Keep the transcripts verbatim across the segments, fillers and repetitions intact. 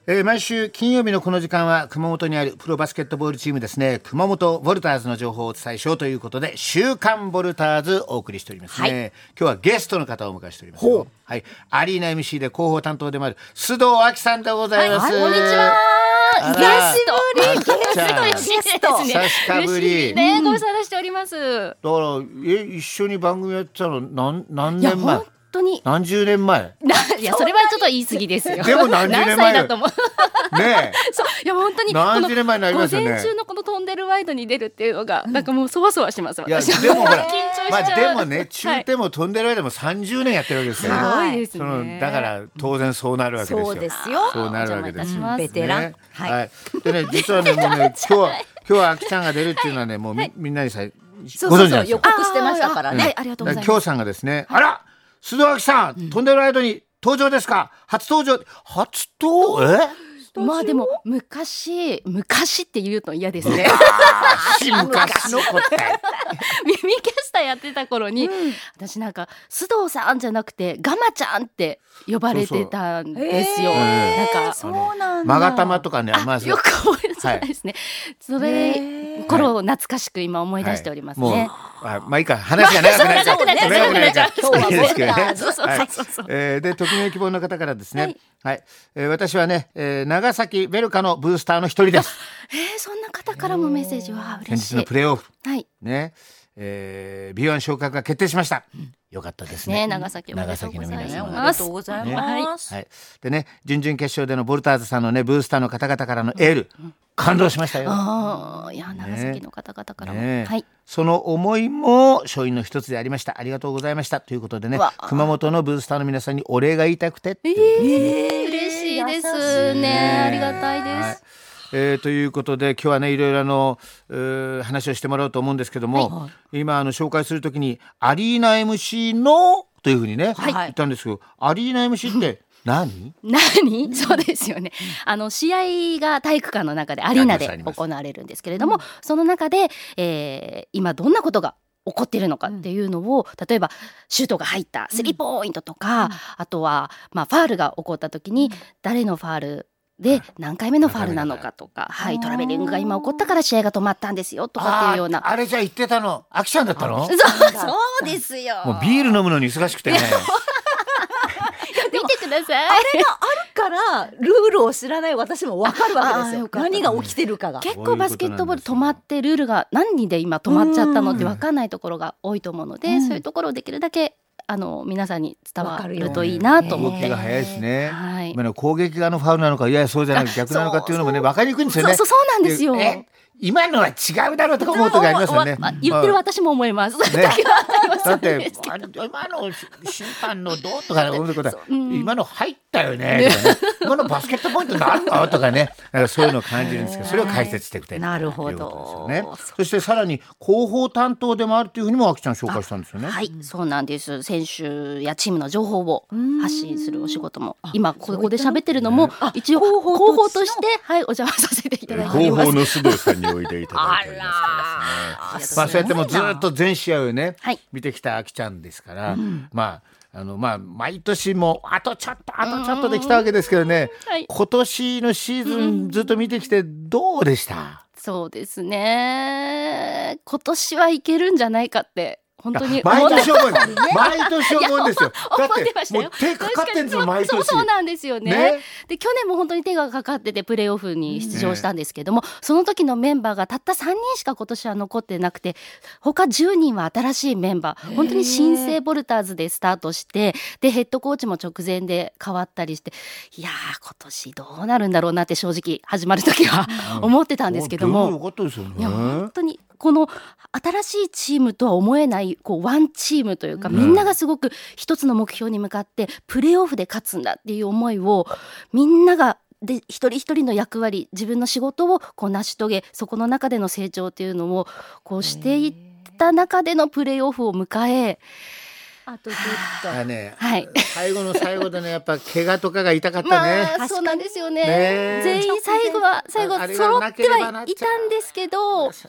えー、毎週金曜日のこの時間は熊本にあるプロバスケットボールチームですね、熊本ボルターズの情報をお伝えしようということで、週刊ボルターズお送りしておりますね、はい、今日はゲストの方をお迎えしておりますよ。はい、アリーナ エムシー で広報担当でもある須藤亜希さんでございます、はい、 こんにちは。 久しぶりゲスト久しかぶりね、ご無沙汰しております。だからえ一緒に番組やってたの 何, 何年前？ 本当に何十年前？ いやそれはちょっと言い過ぎですよ。 でも何十年前何歳だと思うねえそういや本当に何十年前になりますよね。 午前中のこのトンネルワイドに出るっていうのが、うん、なんかもうそわそわします。 いや私でもほら緊張しちゃう、 まあ、でもね中手もトンネルワイドもさんじゅうねんやってるわけですよね。 すごいですね。 そのだから当然そうなるわけですよ。 そうですよ。 そうなるわけですよ、 うん、ベテラン、 ね、はい、はい、でね実はねもうね今日は今日はあきちゃんが出るっていうのはねもう み,、はい、みんなにさご存知なんですよ。 予告してましたからね、はい、ありがとうございます。 今日さんがですね、あら須藤亜希さん、うん、トンネルワイドに登場ですか？初登場。初登えまあでも昔昔って言うと嫌ですね。 昔昔の子って耳キャスターやってた頃に、うん、私なんか須藤さんじゃなくてガマちゃんって呼ばれてたんですよ。なんかそうなんだ。マガタマとかね、 まあ、よく覚えてないですね、はい、それ頃を懐かしく今思い出しておりますね、はい、 もうあまあいいか話が長くなっちゃう長くなっちゃう長くなっちゃう今日はですけどね。 そうそうそうそう、 えー、で時の希望の方からですね、はいはい、えー、私はね、えー、長崎ヴェルカのブースターの一人です。 えー、そんな方からもメッセージは嬉しい。 先日のプレーオフ、 はいね、えー、ビーワン 昇格が決定しました、うん、よかったですね。 ね、長崎おめでとうございます。 おめでとうございます、 ね、はい、でね準々決勝でのボルターズさんのねブースターの方々からのエール、うんうん、感動しましたよ。 あいや長崎の方々からも、ね、はい、 その思いも勝因の一つでありました。ありがとうございましたということでね、熊本のブースターの皆さんにお礼が言いたくてって、 えー、嬉しいですね、ありがたいです、はい、 えー、ということで今日はねいろいろあの、えー、話をしてもらおうと思うんですけども、はい、今あの紹介するときにアリーナ エムシー のというふうにね、はい、言ったんですけど、アリーナ エムシー って何何そうですよね。あの試合が体育館の中でアリーナで行われるんですけれども、その中で、えー、今どんなことが起こっているのかっていうのを、例えばシュートが入ったスリーポイントとか、うん、あとは、まあ、ファールが起こった時に誰のファールで何回目のファールなのかとか、はい、トラベリングが今起こったから試合が止まったんですよとかっていうような。 あ, あれじゃ言ってたのあきちゃんだったの？ そうそうですよ。 もうビール飲むのに忙しくてね見てください。 あれがあるからルールを知らない私も分かるわけですよ。何が起きてるかが、 結構バスケットボール止まってルールが何で今止まっちゃったのって分かんないところが多いと思うので、うん、そういうところをできるだけあの皆さんに伝わるといいなと思って。 動きが早いですね、 はい、 今の攻撃側のファウルなのかいやそうじゃなく逆なのかっていうのもね分かりにくいんですよね。 そうそうそうなんですよ。 今のは違うだろうとか思う時ありますよね。 言ってる私も思います、ね、 だってあれ今の審判のどうとか思うことは、うん、今の入ったよねとかね今のバスケットポイントなんのとかねなんかそういうのを感じるんですけど、それを解説していくというなるほど、 ね、そしてさらに広報担当でもあるというふうにもあきちゃん紹介したんですよね。 はい、そうなんです。選手やチームの情報を発信するお仕事も今ここで喋ってるのも一応広報として、はい、お邪魔させていただいております。 広報の須藤さんにおいでいただいておりますからですね。まあそうやってもずっと全試合をね、はい、見てきたあきちゃんですから、うん、まああのまあ毎年もあとちょっとあとちょっとできたわけですけどね、はい、今年のシーズンずっと見てきてどうでした？うん、 そうですね、今年はいけるんじゃないかって本当に毎年思うんです毎年思うんですよ。だってもう手かかってんですよ毎年。 そうそうなんですよ ね, ねで去年も本当に手がかかっててプレーオフに出場したんですけども、ね、その時のメンバーがたったさんにんしか今年は残ってなくて、他じゅうにんは新しいメンバー、本当に新生ボルターズでスタートして、でヘッドコーチも直前で変わったりして、いやー今年どうなるんだろうなって正直始まる時は思ってたんですけども、 うん、よかったですよね。 いや本当にこの新しいチームとは思えないこうワンチームというか、みんながすごく一つの目標に向かってプレーオフで勝つんだっていう思いをみんながで一人一人の役割、自分の仕事をこう成し遂げ、そこの中での成長っていうのをこうしていった中でのプレーオフを迎え、 あとちょっと、 ね、 はい、 最後の最後でねやっぱ怪我とかが痛かったね。 まあ、そうなんですよね。 ね全員最後は最後揃ってはいたんですけど、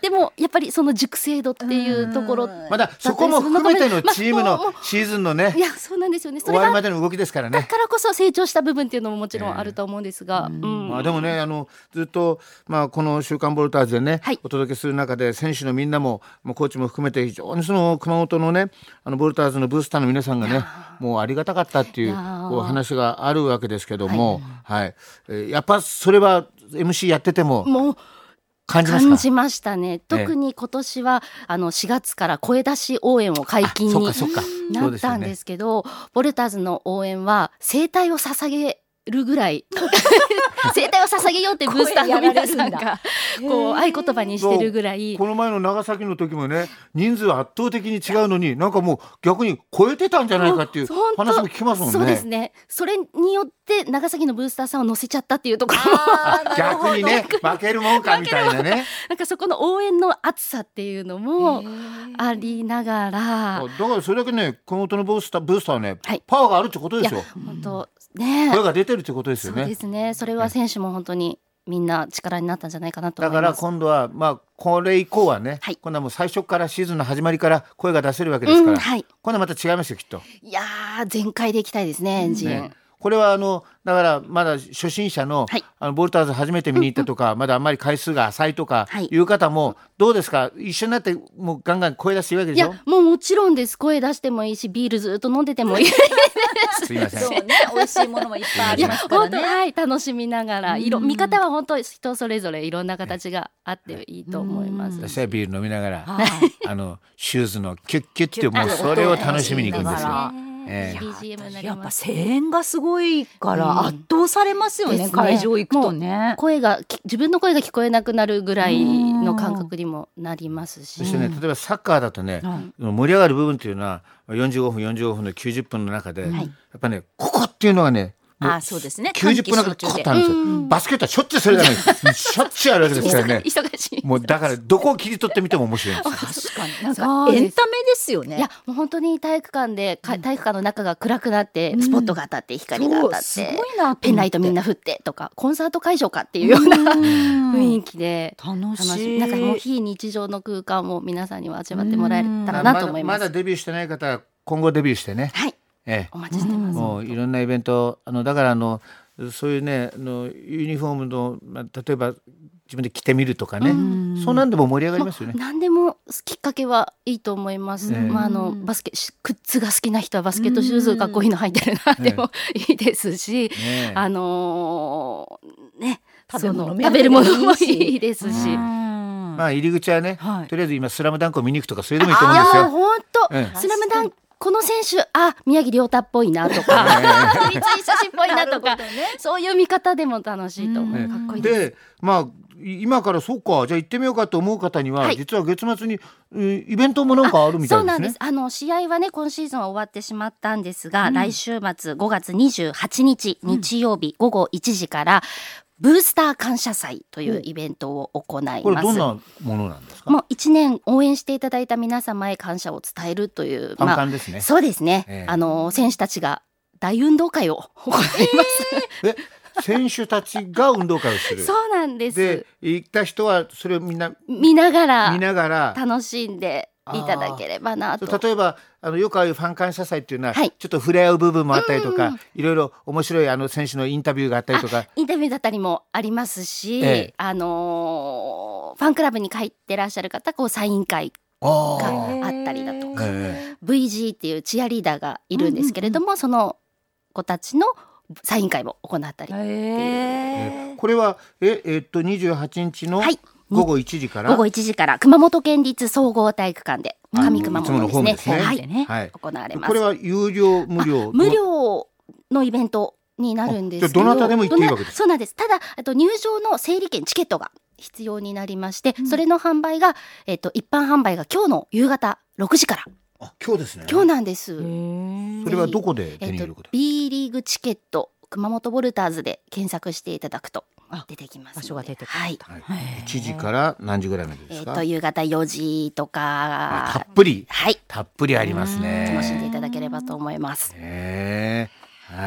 でもやっぱりその熟成度っていうところ、 まだそこも含めてのチームのシーズンのね、 いやそうなんですよね。それ終わりまでの動きですからね。 だからこそ成長した部分っていうのももちろんあると思うんですが、 えーうんまあ、でもねあのずっと、まあ、この週刊ボルターズでね、はい、お届けする中で選手のみんなももうコーチも含めて非常にその熊本のねあのボルターズのブースターの皆さんがねもうありがたかったっていうこう話があるわけですけども、はいはいえー、やっぱそれは エムシー やっててももう感じますか？ 感じましたね。特に今年は、ええ、あのしがつから声出し応援を解禁になったんですけど、ボルターズの応援は声帯を捧げるぐらい声帯を捧げようってブースターの皆さんがこう合言葉にしてるぐらい。 この前の長崎の時もね人数は圧倒的に違うのになんかもう逆に超えてたんじゃないかっていう話も聞きますもんね。 そうですね。それによって長崎のブースターさんを乗せちゃったっていうところも逆にね負けるもんかみたいなね。 なんかそこの応援の熱さっていうのもありながら、 だからそれだけね熊本のブースターブースターはね、はい、パワーがあるってことですよ。 本当ね、 声が出てるってことですよね。 そうですね。それは選手も本当にみんな力になったんじゃないかなと思います。 だから今度はまあこれ以降はね、はい、今度はもう最初からシーズンの始まりから声が出せるわけですから、うんはい、今度はまた違いますよきっと。 いやー全開でいきたいですねエンジン、ね、 これはあのだからまだ初心者 の,、はい、あのボルターズ初めて見に行ったとか、うんうん、まだあんまり回数が浅いとかいう方もどうですか？一緒になってもうガンガン声出していいわけでしょ？ いやもうもちろんです。声出してもいいしビールずっと飲んでてもいいすいません。 そうね、美味しいものもいっぱいありますからね。 いや本当、はい、楽しみながら色見方は本当人それぞれいろんな形があっていいと思います。 私はビール飲みながらあのシューズのキュッキュッってもうそれを楽しみに行くんですよ。 えー、やっぱ声援がすごいから圧倒されますよね、うん、会場行くとね。 声が自分の声が聞こえなくなるぐらいの感覚にもなりますし、 そしてね例えばサッカーだとね、うん、盛り上がる部分っていうのはよんじゅうごふんよんじゅうごふんのきゅうじゅっぷんの中で、はい、やっぱねここっていうのがねああそうですね、 きゅうじゅっぷんの中でここってあるんですよ、うん、バスケットはしょっちゅうそれがねしょっちゅうあるわけですからね忙しい。 もうだからどこを切り取ってみても面白いんです確かになんかエンタメですよね。 いやもう本当に体育館で体育館の中が暗くなって、うん、スポットが当たって光が当たって、すごいなペンライトみんな振ってとかコンサート会場かっていうような雰囲気で楽しい。 なんかもう非日常の空間を皆さんには味わってもらえたらなと思います。 まだ、まだデビューしてない方は今後デビューしてね、 はい、 ええ、 お待ちしてます。 もういろんなイベントあのだからあのそういうねあのユニフォームの、まあ、例えば自分で着てみるとかね、うんそうなんでも盛り上がりますよね。 何でもきっかけはいいと思います、ねまあ、あのバスケ靴が好きな人はバスケットシューズかっこいいの履いてるなでもいいですし、ね、あのー、ね食べ物食べるものもいいですし、 まあ入り口はね、はい、とりあえず今スラムダンクを見に行くとかそれでもいいと思うんですよ。 いや本当、うん、スラムダンクこの選手あ宮城亮太っぽいなとか三井久志っぽいなとかね、そういう見方でも楽しいと思う、かっこいいです。 でまあ今からそうかじゃあ行ってみようかと思う方には、はい、実は月末にイベントもなんかあるみたいですね。 そうなんです。あの試合はね今シーズンは終わってしまったんですが、うん、来週末ごがつにじゅうはちにち日曜日午後いちじからブースター感謝祭というイベントを行います。 これどんなものなんですか？ もういちねん応援していただいた皆様へ感謝を伝えるという、 まあ、ですね、 そうですね、えー、あの選手たちが大運動会を行います、 えー、え選手たちが運動会をするそうなんです。 で行った人はそれをみんな見ながら見ながら楽しんでいただければなと。 例えばあのよくああいうファン感謝祭っていうのは、はい、ちょっと触れ合う部分もあったりとか、うん、いろいろ面白いあの選手のインタビューがあったりとかインタビューだったりもありますし、ええ、あのー、ファンクラブに入ってらっしゃる方こうサイン会があったりだとか、えー、ブイジー っていうチアリーダーがいるんですけれども、うんうんうん、その子たちのサイン会も行ったりっていう、 えー、これはえ、えー、っとにじゅうはちにちの午後いちじから、 午後いちじから熊本県立総合体育館で上熊本ですね、 ですね、 はいはい、行われます。 これは有料無料無料のイベントになるんですけど、 どなたでも行っていいわけですか？ そうなんです。ただあと入場の整理券チケットが必要になりまして、うん、それの販売が、えっと、一般販売が今日の夕方ろくじから。 あ今日ですね。 今日なんです。それはどこで手に入れること、 えっと、B リーグチケット熊本ボルターズで検索していただくと出てきます。 場所が出てくる、 はいはい、いちじから何時ぐらいまでですか？ えー、と夕方よじとかたっぷり、 はい、 たっぷりありますね。 楽しんでいただければと思います。 へー、はい、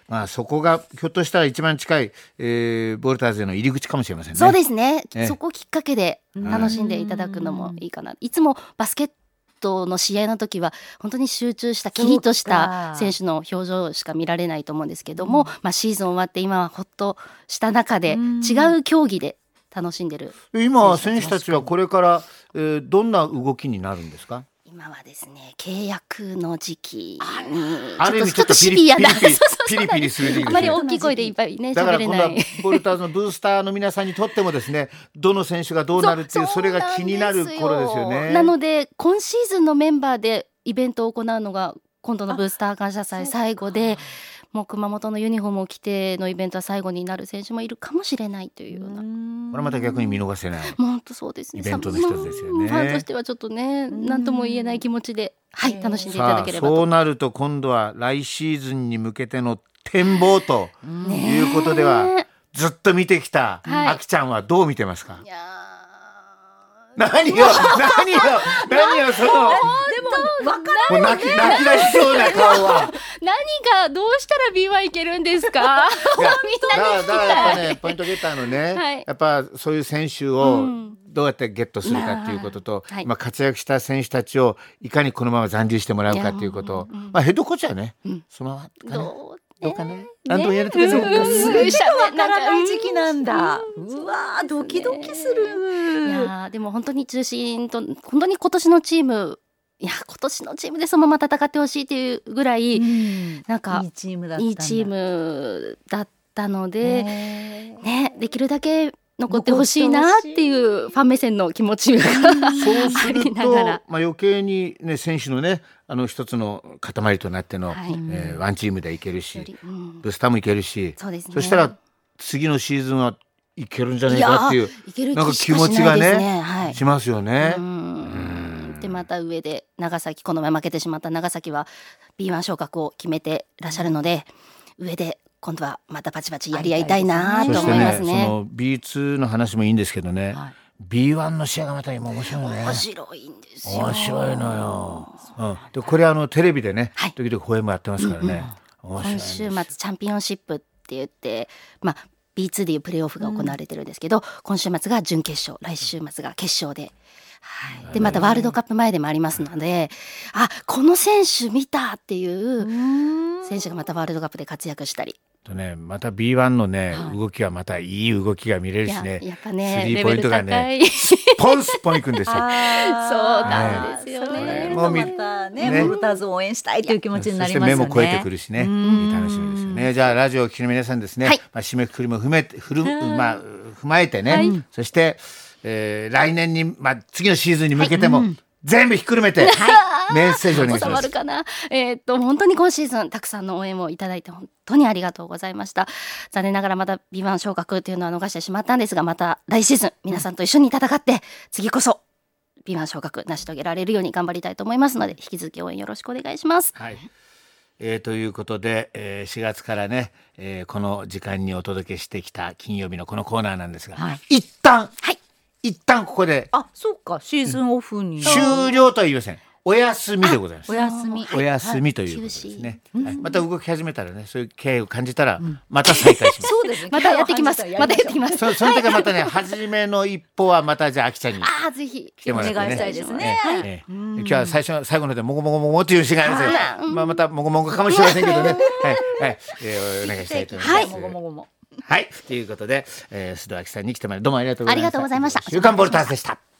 まあ、そこがひょっとしたら一番近い、えー、ボルターズへの入り口かもしれませんね。 そうですね、 ね、 そこきっかけで楽しんでいただくのもいいかな。いつもバスケットの試合の時は本当に集中したキリッとした選手の表情しか見られないと思うんですけども、まあ、シーズン終わって今はほっとした中で違う競技で楽しんでる。 今選手たちはこれから、えー、どんな動きになるんですか？ 今はですね、契約の時期にある意味ちょっとシビアなピリピリする時期ですね。 あまり大きい声でいっぱいね喋れない。 だから今度はボルターズのブースターの皆さんにとってもですね、どの選手がどうなるっていう そ, それが気になる頃ですよね。 なので今シーズンのメンバーでイベントを行うのが今度のブースター感謝祭最後で、もう熊本のユニフォームを着てのイベントは最後になる選手もいるかもしれないというような、 これまた逆に見逃せない本当そうですね、 イベントの一つですよね。 ファンとしてはちょっとね、何とも言えない気持ちで、はい、楽しんでいただければと。 そうなると今度は来シーズンに向けての展望ということでは、ずっと見てきたあきちゃんはどう見てますか？いや何よ何よ何よそのでも分からない、ね、もう泣き泣き出しそうな顔は何がどうしたら ビーワン いけるんですか？みんなに聞きたい。 だからやっぱね、ポイントゲッターのね、はい、やっぱそういう選手をどうやってゲットするかっていうことと、うん、はい、まあ、活躍した選手たちをいかにこのまま残留してもらうかっていうことを、うん、まあ、ヘッドコーチはね、うん、そのままかな、どうどうかね、何とも言えないところです。 すごいわからない時期なんだ。うわー、ドキドキする。 いやでも本当に中心と本当に今年のチーム、いや今年のチームでそのまま戦ってほしいっていうぐらい、うん、なんかいいチームだったんだ。 いいチームだったので、ね、できるだけ残ってほしいなっていうファン目線の気持ちがありながら、 まあ、余計に、ね、選手のね、あの一つの塊となっての、はい、えー、ワンチームでいけるし、うん、ブースターもいけるし、 そうですね、そしたら次のシーズンはいけるんじゃないかっていう、なんか気持ちがね、はい、しますよね。うん、 でまた上で長崎、この前負けてしまった長崎は ビーワン 昇格を決めていらっしゃるので、上で今度はまたバチバチやり合いたいなと思いますね。そしてね、 その ビーツー の話もいいんですけどね、はい、ビーワン の試合がまた今面白いね。 面白いんですよ。 面白いのよ、うん、でこれあのテレビでね、はい、時々放映もやってますからね、うんうん、 今週末チャンピオンシップって言って、まあ、ビーツー でいうプレーオフが行われてるんですけど、うん、今週末が準決勝、来週末が決勝で、はい、でまたワールドカップ前でもありますので、あ、この選手見たっていう選手がまたワールドカップで活躍したりとね、また ビーワン のね、はい、動きはまたいい動きが見れるしね、 や, やっぱね、 スリーポイントがねポンスポンいくんですよ。そうなんですよね。 もうまたね、ね、ボルターズを応援したいという気持ちになりますよね。 そして目も超えてくるしね、楽しみですよね。じゃあラジオを聴きの皆さんですね、はい、まあ、締めくくりも踏めふる、まあ、踏まえてね、はい、そして、えー、来年に、まあ、次のシーズンに向けても、はい、うん、全部ひっくるめて、はい、メッセージをお願いします。 収まるかな。えー、っと本当に今シーズンたくさんの応援をいただいて本当にありがとうございました。残念ながらまた ビーワン 昇格というのは逃してしまったんですが、また来シーズン皆さんと一緒に戦って次こそ ビーワン 昇格成し遂げられるように頑張りたいと思いますので、引き続き応援よろしくお願いします。 はい、えー、ということで、えー、しがつからね、えー、この時間にお届けしてきた金曜日のこのコーナーなんですが、はい、一旦、はい、一旦ここで、 あ、そうか、シーズンオフに、 うん、終了とは言いません。お休みでございます。 お休み、 お休みということですね。はい、また動き始めたらね、そういう経緯を感じたらまた再開します。 そうですね。またやってきます。またやってきます。 そ, その時はまたね、初めの一歩はまたじゃああきちゃんにあぜひ来てもらってね。 お願いしたいですね。 ええええ、今日は最初最後のでもごもごもごというシーンがありますよ。まあまたもごもごかもしれませんけどね。はいはい、えー、お願いしたいと思います。はい。もごもごも。はい、ということで、えー、須藤あきさんに来てもらいどうもありがとうございました。 ありがとうございました。 週刊ボルターズでした。